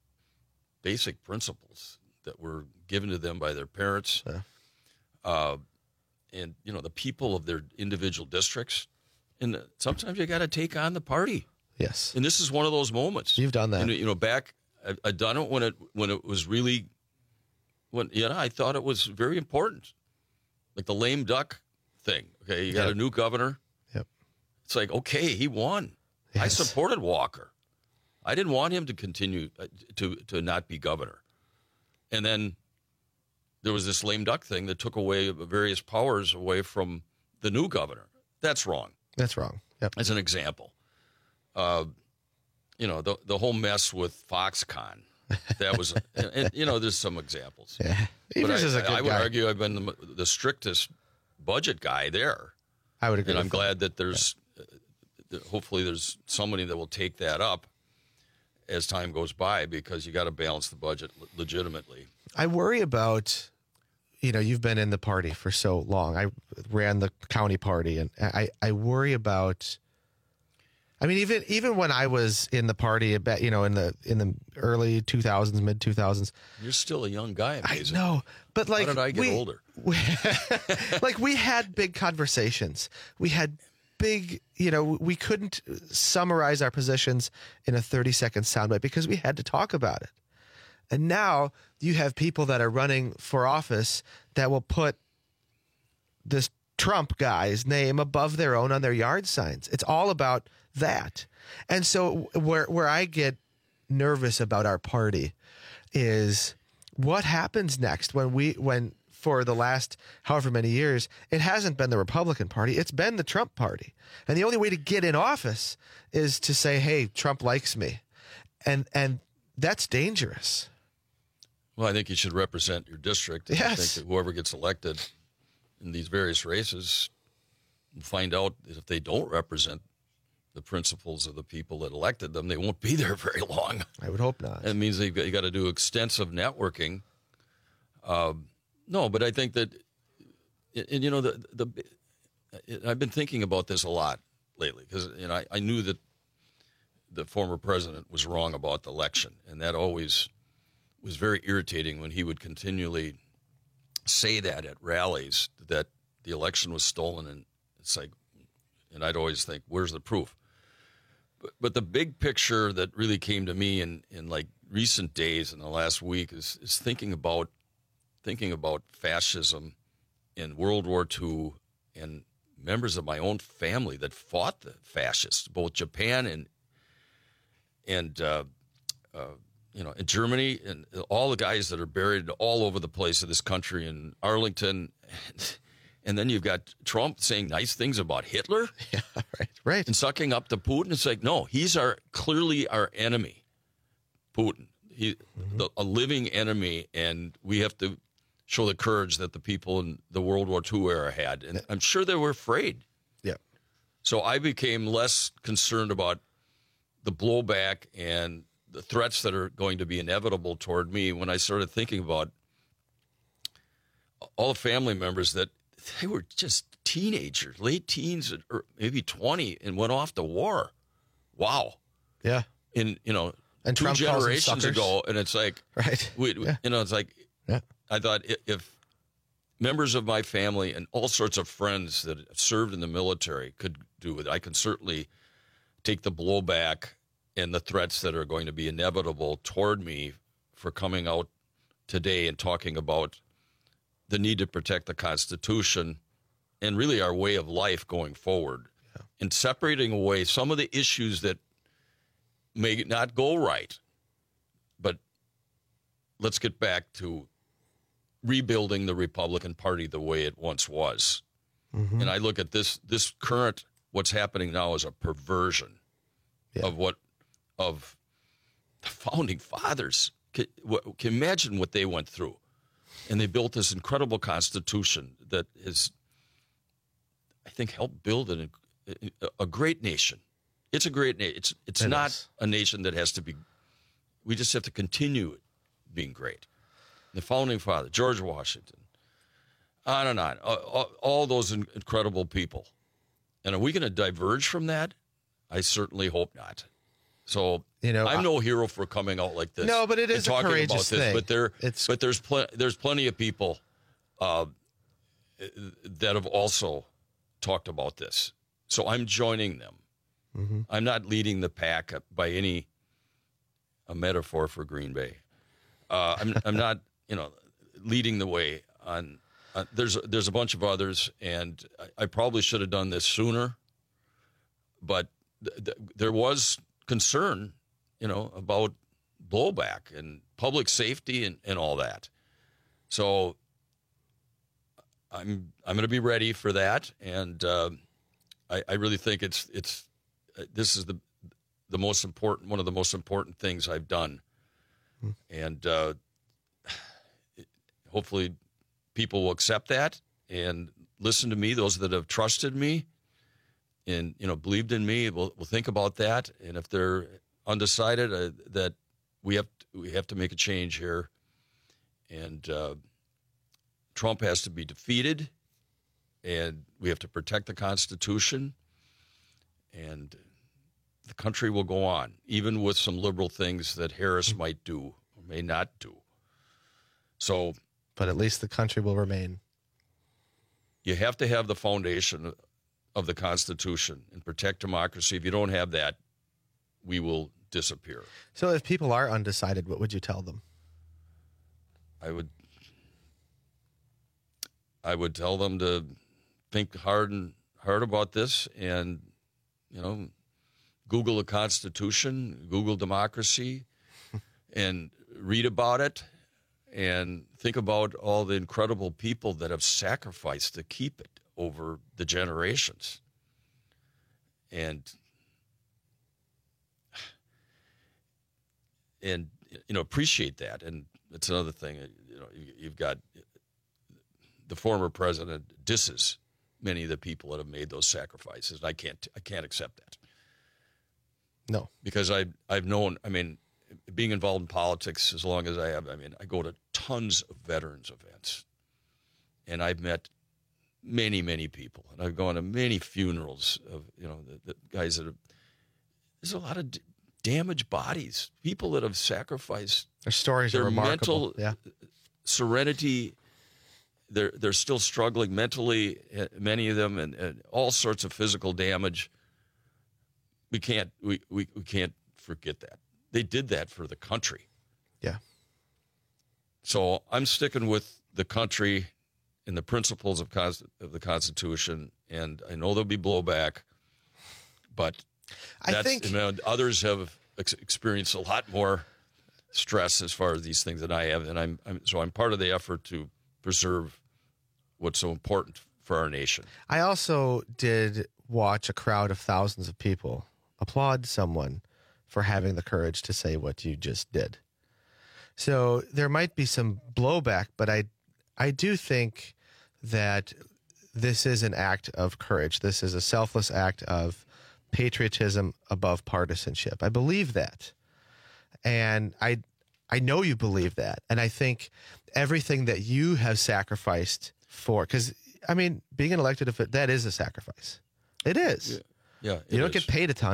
basic principles that were given to them by their parents, yeah. uh, and you know, the people of their individual districts? And sometimes you got to take on the party. Yes. And this is one of those moments. You've done that. And, you know, back. I, I done it when it when it was really, when you know I thought it was very important, like the lame duck thing. Okay, you got yep. a new governor. Yep. It's like, okay, he won. Yes. I supported Walker. I didn't want him to continue to to not be governor. And then there was this lame duck thing that took away various powers away from the new governor. That's wrong. That's wrong. Yep. As an example. Uh, You know, the the whole mess with Foxconn. That was, and, and you know, there's some examples. Yeah, but I, is a good I would guy. argue I've been the, the strictest budget guy there. I would agree. And I'm with glad that there's, yeah. uh, hopefully, there's somebody that will take that up as time goes by, because you got to balance the budget le- legitimately. I worry about, you know, you've been in the party for so long. I ran the county party, and I I worry about. I mean, even even when I was in the party, you know, in the in the early two thousands, mid two thousands, you're still a young guy. Amazing. I know, but like, how did I get we, older? We, like we had big conversations. We had big, you know, we couldn't summarize our positions in a thirty second soundbite because we had to talk about it. And now you have people that are running for office that will put this Trump guy's name above their own on their yard signs. It's all about that. And so where where I get nervous about our party is what happens next when we when for the last however many years it hasn't been the Republican Party, it's been the Trump Party. And the only way to get in office is to say, "Hey, Trump likes me." And and that's dangerous. Well, I think you should represent your district. And yes. I think that whoever gets elected in these various races, find out that if they don't represent the principles of the people that elected them, they won't be there very long. I would hope not. It means they've got, you got to do extensive networking. Um, no, but I think that, and you know, the the I've been thinking about this a lot lately because you know I, I knew that the former president was wrong about the election, and that always was very irritating when he would continually say that at rallies, that the election was stolen, and it's like, and I'd always think, where's the proof? But, but the big picture that really came to me in, in like recent days in the last week is, is thinking about thinking about fascism in World War Two and members of my own family that fought the fascists, both Japan and and uh, uh, you know, in Germany, and all the guys that are buried all over the place of this country, in Arlington, and, and then you've got Trump saying nice things about Hitler, yeah, right, right, and sucking up to Putin. It's like, no, he's our clearly our enemy, Putin. He, mm-hmm. the, a living enemy, and we have to show the courage that the people in the World War Two era had, and I'm sure they were afraid. Yeah. So I became less concerned about the blowback and the threats that are going to be inevitable toward me when I started thinking about all the family members that they were just teenagers, late teens, or maybe twenty, and went off to war. Wow. Yeah. In, you know, and two Trump generations ago. And it's like, right. We, yeah. you know, it's like, yeah. I thought if members of my family and all sorts of friends that served in the military could do it, I can certainly take the blowback and the threats that are going to be inevitable toward me for coming out today and talking about the need to protect the Constitution and really our way of life going forward, yeah. and separating away some of the issues that may not go right. But let's get back to rebuilding the Republican Party the way it once was. Mm-hmm. And I look at this this current, what's happening now as a perversion yeah. of what, of the founding fathers. Can, can imagine what they went through. And they built this incredible Constitution that has, I think, helped build an, a great nation. It's a great nation. It's it's it not is. a nation that has to be, we just have to continue being great. The founding father, George Washington, on and on, all, all those incredible people. And are we going to diverge from that? I certainly hope not. So you know, I'm no hero for coming out like this. No, but it is a courageous about this, thing. But there, it's... but there's pl- there's plenty of people uh, that have also talked about this. So I'm joining them. Mm-hmm. I'm not leading the pack by any a metaphor for Green Bay. Uh, I'm I'm not you know leading the way on. Uh, there's there's a bunch of others, and I, I probably should have done this sooner. But th- th- there was concern, you know, about blowback and public safety and, and all that. So I'm I'm going to be ready for that, and uh, I, I really think it's it's uh, this is the the most important one of the most important things I've done, hmm. and uh, hopefully people will accept that and listen to me. Those that have trusted me and, you know, believed in me will will think about that. And if they're undecided, uh, that we have to, we have to make a change here. And uh, Trump has to be defeated, and we have to protect the Constitution, and the country will go on, even with some liberal things that Harris might do or may not do. So, but at least the country will remain. You have to have the foundation of the Constitution and protect democracy. If you don't have that, we will disappear. So if people are undecided, what would you tell them? I would I would tell them to think hard and hard about this, and, you know, Google the Constitution, Google democracy, and read about it, and think about all the incredible people that have sacrificed to keep it over the generations. And and you know, appreciate that. And it's another thing, you know, you've got the former president disses many of the people that have made those sacrifices. I can't I can't accept that. No. Because I I've known, I mean, being involved in politics as long as I have, I mean, I go to tons of veterans events, and I've met many, many people, and I've gone to many funerals of, you know, the, the guys that have, there's a lot of d- damaged bodies, people that have sacrificed their stories their are remarkable. mental yeah. serenity. They're, they're still struggling mentally, many of them, and, and all sorts of physical damage. We can't, we, we, we can't forget that. They did that for the country. Yeah. So I'm sticking with the country and the principles of, Cons- of the Constitution, and I know there'll be blowback, but I that's, think you know, others have ex- experienced a lot more stress as far as these things than I have, and I'm, I'm so I'm part of the effort to preserve what's so important for our nation. I also did watch a crowd of thousands of people applaud someone for having the courage to say what you just did. So there might be some blowback, but I I do think that this is an act of courage. This is a selfless act of patriotism above partisanship. I believe that. And I I know you believe that. And I think everything that you have sacrificed for, because, I mean, being an elected official, that is a sacrifice. It is. Yeah. yeah you don't is. get paid a ton.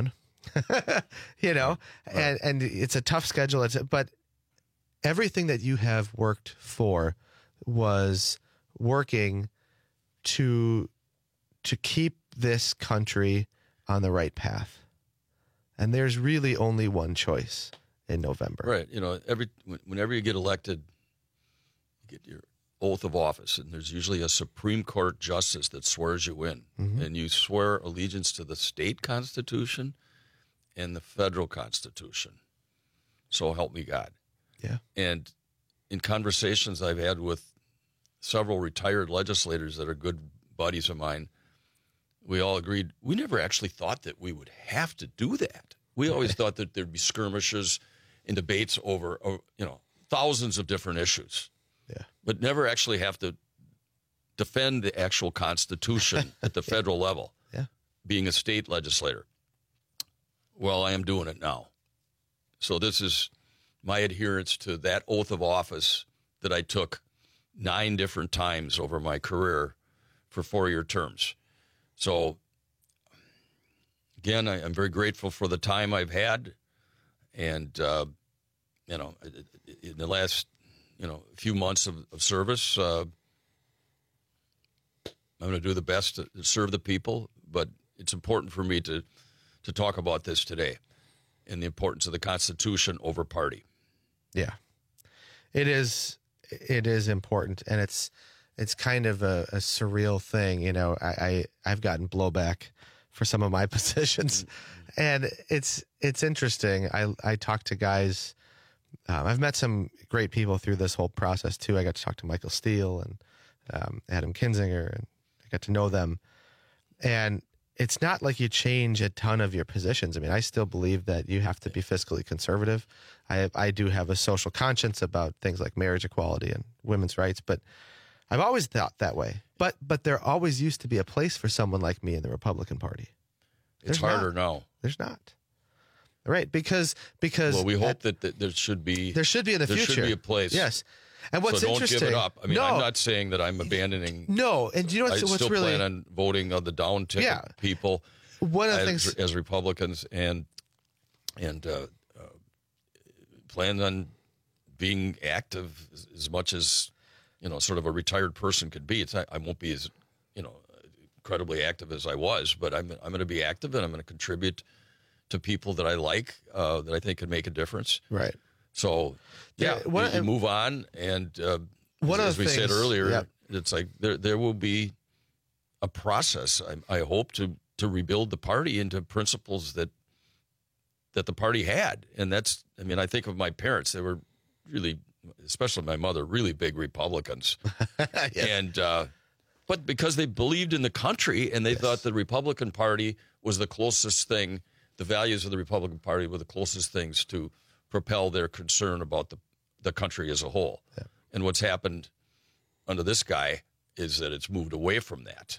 you know, and, and it's a tough schedule. It's, but everything that you have worked for was working to to keep this country on the right path. And there's really only one choice in November. Right. You know, every whenever you get elected, you get your oath of office, and there's usually a Supreme Court justice that swears you in. Mm-hmm. And you swear allegiance to the state constitution and the federal constitution. So help me God. Yeah. And in conversations I've had with several retired legislators that are good buddies of mine, we all agreed we never actually thought that we would have to do that. We always right. thought that there'd be skirmishes and debates over, you know, thousands of different issues. Yeah. But never actually have to defend the actual Constitution at the federal yeah. level, yeah. being a state legislator. Well, I am doing it now. So this is my adherence to that oath of office that I took nine different times over my career for four-year terms. So, again, I, I'm very grateful for the time I've had. And, uh, you know, in the last, you know, few months of, of service, uh, I'm going to do the best to serve the people. But it's important for me to, to talk about this today and the importance of the Constitution over party. Yeah, it is. It is important. And it's, it's kind of a, a surreal thing. You know, I, I, I've gotten blowback for some of my positions, and it's, it's interesting. I, I talk to guys. Um, I've met some great people through this whole process too. I got to talk to Michael Steele and um, Adam Kinzinger, and I got to know them. And it's not like you change a ton of your positions. I mean, I still believe that you have to be fiscally conservative. I, I do have a social conscience about things like marriage equality and women's rights, but I've always thought that way. But but there always used to be a place for someone like me in the Republican Party. It's There's harder not. now. There's not. Right, because because well, we hope that, that there should be there should be in the there future. There should be a place. Yes. And what's so don't interesting, give it up. I mean, no, I'm not saying that I'm abandoning. No, and do you know what's, I what's still really plan on voting on the down ticket yeah. people. One of the as, things as Republicans, and and uh, uh, plan on being active as, as much as you know, sort of a retired person could be. It's not, I won't be as you know incredibly active as I was, but I'm I'm going to be active, and I'm going to contribute to people that I like, uh, that I think can make a difference. Right. So, yeah, yeah one, you, you move on, and uh, one as, of as we things, said earlier, yep. it's like there there will be a process. I, I hope to to rebuild the party into principles that that the party had, and that's. I mean, I think of my parents; they were really, especially my mother, really big Republicans, yes. and uh, but because they believed in the country and they yes. thought the Republican Party was the closest thing. The values of the Republican Party were the closest things to propel their concern about the, the country as a whole. Yeah. And what's happened under this guy is that it's moved away from that.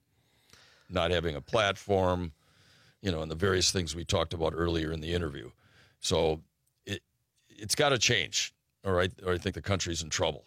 Not having a platform, you know, and the various things we talked about earlier in the interview. So it, it's got to change, all right, or I think the country's in trouble.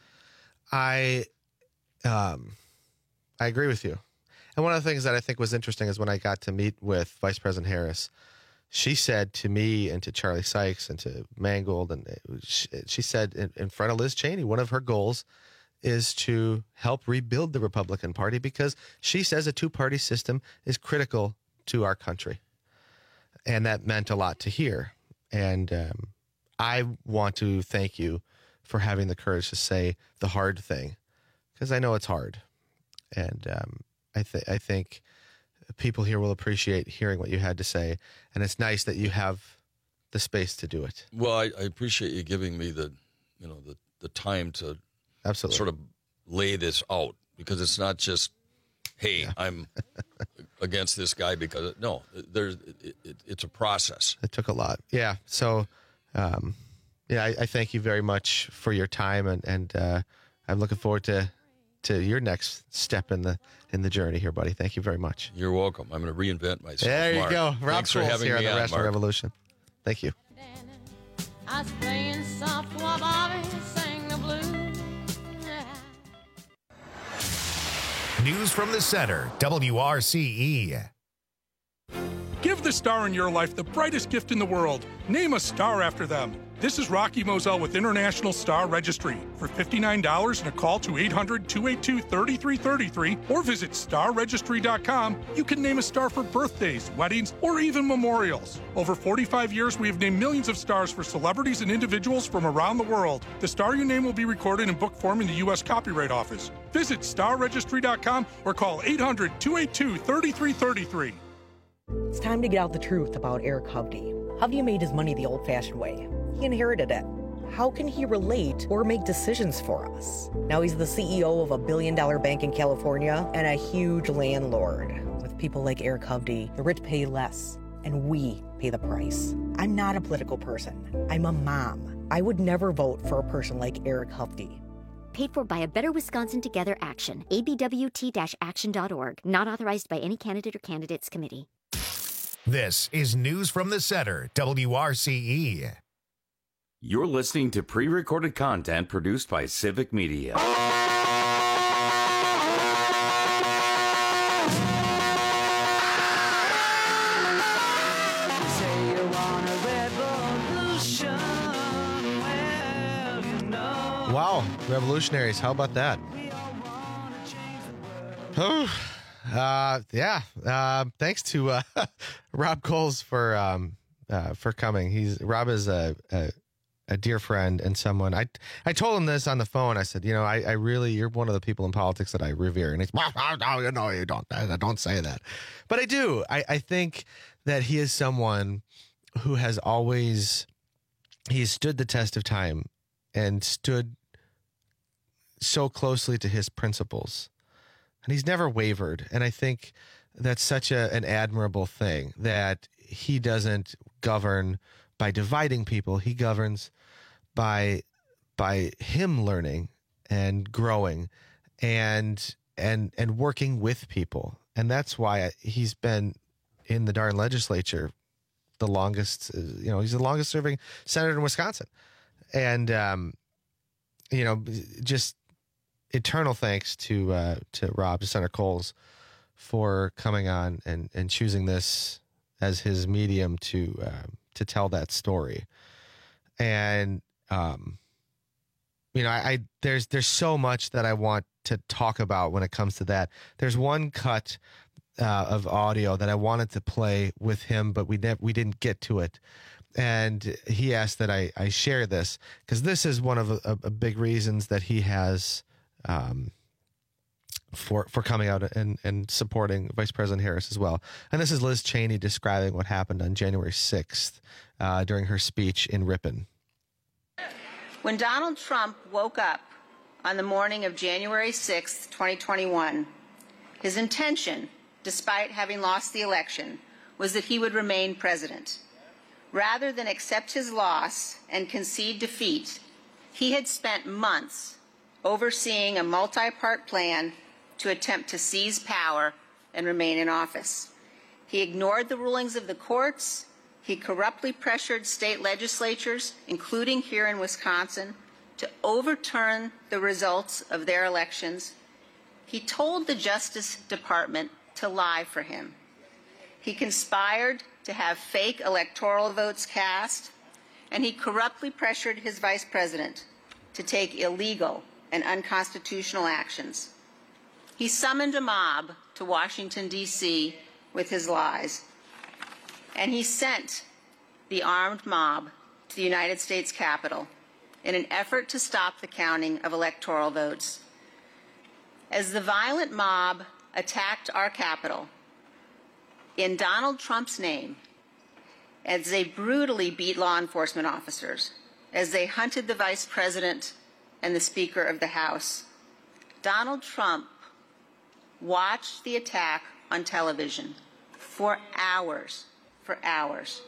I, um, I agree with you. And one of the things that I think was interesting is when I got to meet with Vice President Harris, she said to me and to Charlie Sykes and to Mangold, and she, she said in, in front of Liz Cheney, one of her goals is to help rebuild the Republican Party because she says a two-party system is critical to our country. And that meant a lot to hear. And um, I want to thank you for having the courage to say the hard thing, because I know it's hard. And um, I, th- I think people here will appreciate hearing what you had to say, and it's nice that you have the space to do it. Well, I, I appreciate you giving me the, you know, the, the time to absolutely sort of lay this out, because it's not just, hey, yeah. I'm against this guy because no, there's it, it, it's a process. It took a lot, yeah. So, um, yeah, I, I thank you very much for your time, and and uh, I'm looking forward to. to your next step in the in the journey here, buddy. Thank you very much. You're welcome. I'm going to reinvent myself. There you Mark. go. Rob Thanks for having here me on the on, Wrestling Mark. Revolution. Thank you. I was playing soft while Bobby sang the blues. News from the center, W R C E. Give Give the star in your life the brightest gift in the world. Name a star after them. This is Rocky Moselle with International Star Registry. For fifty-nine dollars and a call to eight hundred, two eight two, three three three three or visit star registry dot com, you can name a star for birthdays, weddings, or even memorials. Over forty-five years, we have named millions of stars for celebrities and individuals from around the world. The star you name will be recorded in book form in the U S Copyright Office. Visit star registry dot com or call eight hundred, two eight two, three three three three. It's time to get out the truth about Eric Hovde. Hovde made his money the old-fashioned way. He inherited it. How can he relate or make decisions for us? Now he's the C E O of a billion-dollar bank in California and a huge landlord. With people like Eric Hovde, the rich pay less, and we pay the price. I'm not a political person. I'm a mom. I would never vote for a person like Eric Hovde. Paid for by a Better Wisconsin Together Action. A B W T action dot org. Not authorized by any candidate or candidates committee. This is News from the Center, W R C E. You're listening to pre-recorded content produced by Civic Media. Wow, revolutionaries. How about that? Oh, uh, yeah. Uh, thanks to uh, Rob Coles for um, uh, for coming. He's Rob is a, a a dear friend and someone. I I told him this on the phone. I said, you know, I, I really, you're one of the people in politics that I revere. And he's, no, no, no, you don't. I, I don't say that. But I do. I, I think that he is someone who has always, he's stood the test of time and stood so closely to his principles. And he's never wavered. And I think that's such a, an admirable thing, that he doesn't govern by dividing people. He governs by by him learning and growing and and and working with people. And that's why he's been in the darn legislature the longest, you know, he's the longest serving senator in Wisconsin. And um you know, just eternal thanks to uh, to Rob, to Senator Coles, for coming on and, and choosing this as his medium to uh, to tell that story. And um, you know, I, I there's there's so much that I want to talk about when it comes to that. There's one cut uh, of audio that I wanted to play with him, but we never we didn't get to it. And he asked that I, I share this because this is one of a, a big reasons that he has um, for for coming out and, and supporting Vice President Harris as well. And this is Liz Cheney describing what happened on January sixth uh, during her speech in Ripon. When Donald Trump woke up on the morning of January sixth, twenty twenty-one, his intention, despite having lost the election, was that he would remain president. Rather than accept his loss and concede defeat, he had spent months overseeing a multi-part plan to attempt to seize power and remain in office. He ignored the rulings of the courts. He corruptly pressured state legislatures, including here in Wisconsin, to overturn the results of their elections. He told the Justice Department to lie for him. He conspired to have fake electoral votes cast, and he corruptly pressured his vice president to take illegal and unconstitutional actions. He summoned a mob to Washington, D C with his lies, and he sent the armed mob to the United States Capitol in an effort to stop the counting of electoral votes. As the violent mob attacked our Capitol, in Donald Trump's name, as they brutally beat law enforcement officers, as they hunted the vice president and the Speaker of the House, Donald Trump watched the attack on television for hours, for hours.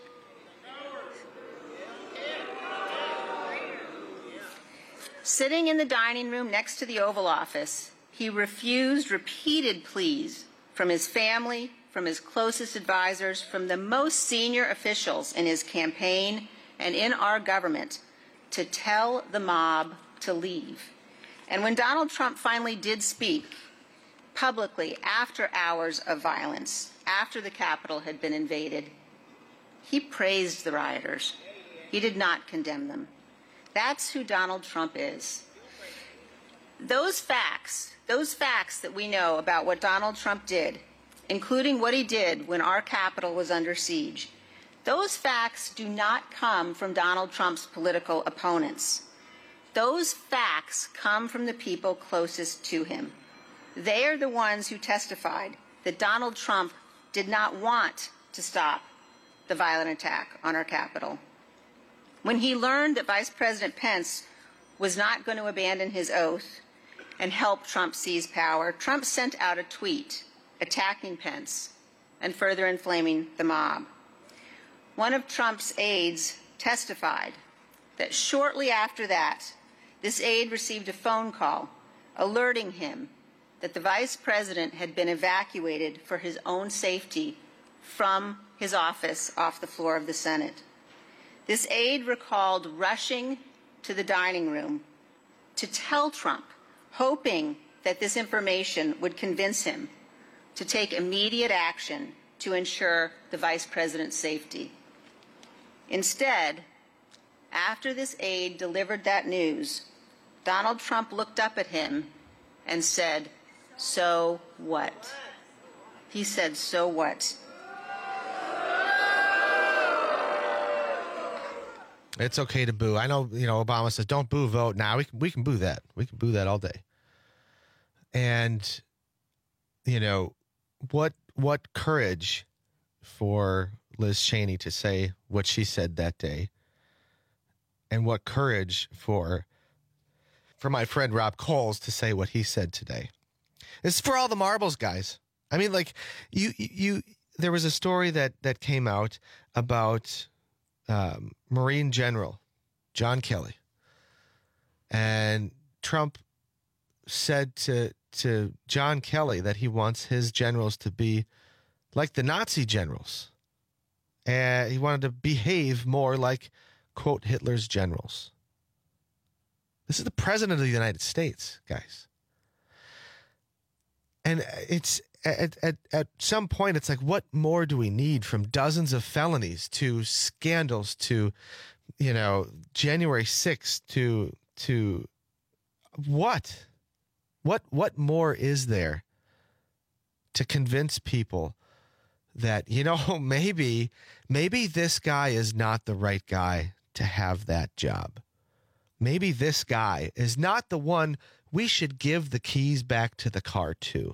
Sitting in the dining room next to the Oval Office, he refused repeated pleas from his family, from his closest advisors, from the most senior officials in his campaign and in our government to tell the mob to leave. And when Donald Trump finally did speak publicly after hours of violence, after the Capitol had been invaded, He praised the rioters. He did not condemn them. That's who Donald Trump is. Those facts, those facts that we know about what Donald Trump did, including what he did when our Capitol was under siege, those facts do not come from Donald Trump's political opponents. Those facts come from the people closest to him. They are the ones who testified that Donald Trump did not want to stop the violent attack on our Capitol. When he learned that Vice President Pence was not going to abandon his oath and help Trump seize power, Trump sent out a tweet attacking Pence and further inflaming the mob. One of Trump's aides testified that shortly after that, this aide received a phone call alerting him that the vice president had been evacuated for his own safety from his office off the floor of the Senate. This aide recalled rushing to the dining room to tell Trump, hoping that this information would convince him to take immediate action to ensure the vice president's safety. Instead, after this aide delivered that news, Donald Trump looked up at him and said, "So what?" He said, "So what?" It's okay to boo. I know, you know, Obama says, don't boo, vote now. We can, we can boo that. We can boo that all day. And, you know, what what courage for Liz Cheney to say what she said that day. And what courage for for my friend Rob Coles to say what he said today. It's for all the marbles, guys. I mean, like, you you there was a story that that came out about um, Marine General John Kelly, and Trump said to to John Kelly that he wants his generals to be like the Nazi generals, and he wanted to behave more like, quote, Hitler's generals. This is the president of the United States, guys. And it's at, at, at some point, it's like, what more do we need, from dozens of felonies to scandals to, you know, January sixth to, to what? What, what more is there to convince people that, you know, maybe, maybe this guy is not the right guy to have that job. Maybe this guy is not the one we should give the keys back to the car to.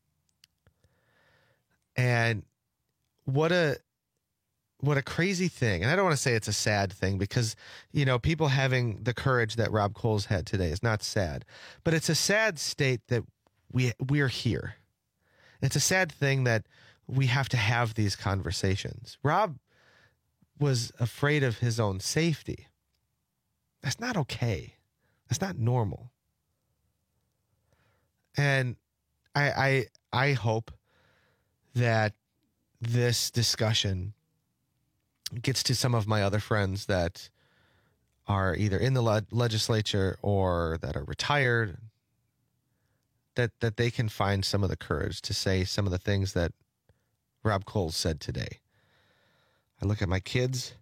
And what a what a crazy thing. And I don't want to say it's a sad thing, because, you know, people having the courage that Rob Coles had today is not sad. But it's a sad state that we we're here. It's a sad thing that we have to have these conversations. Rob was afraid of his own safety. That's not okay. That's not normal. And I I I hope that this discussion gets to some of my other friends that are either in the le- legislature or that are retired, that that they can find some of the courage to say some of the things that Rob Coles said today. I look at my kids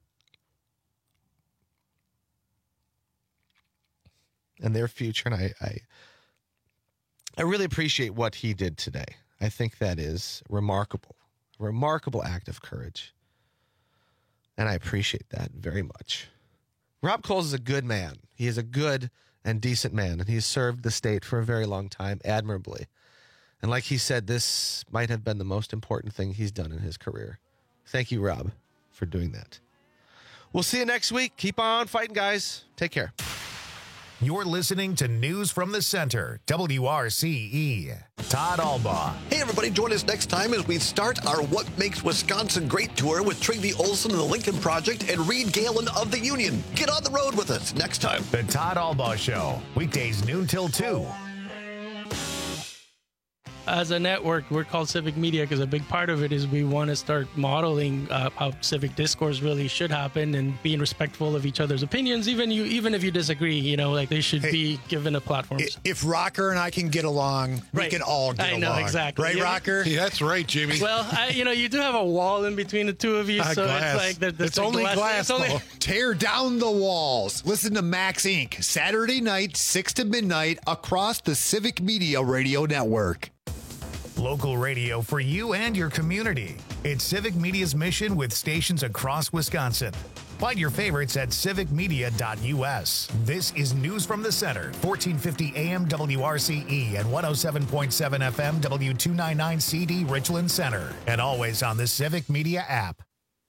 and their future, and I, I I really appreciate what he did today. I think that is remarkable, a remarkable act of courage. And I appreciate that very much. Rob Coles is a good man. He is a good and decent man, and he's served the state for a very long time admirably. And like he said, this might have been the most important thing he's done in his career. Thank you, Rob, for doing that. We'll see you next week. Keep on fighting, guys. Take care. You're listening to News from the Center, W R C E. Todd Albaugh. Hey, everybody, join us next time as we start our What Makes Wisconsin Great tour with Trygve Olsen and the Lincoln Project and Reed Galen of the Union. Get on the road with us next time. The Todd Albaugh Show, weekdays noon till two. as a network, we're called Civic Media because a big part of it is we want to start modeling uh, how civic discourse really should happen and being respectful of each other's opinions, even you, even if you disagree. You know, like they should Hey, be given a platform. If Rocker and I can get along, we Right. can all get I along. know, exactly. Right, Yeah. Rocker? Yeah, that's right, Jimmy. Well, I, you know, you do have a wall in between the two of you, Ah, so glass. it's like the, the It's only glass, It's only, though. Tear down the walls. Listen to Max Incorporated. Saturday night, six to midnight, across the Civic Media Radio Network. Local radio for you and your community. It's Civic Media's mission with stations across Wisconsin. Find your favorites at civic media dot u s. This is News from the Center, fourteen fifty A M W R C E and one oh seven point seven F M W two ninety-nine C D Richland Center. And always on the Civic Media app.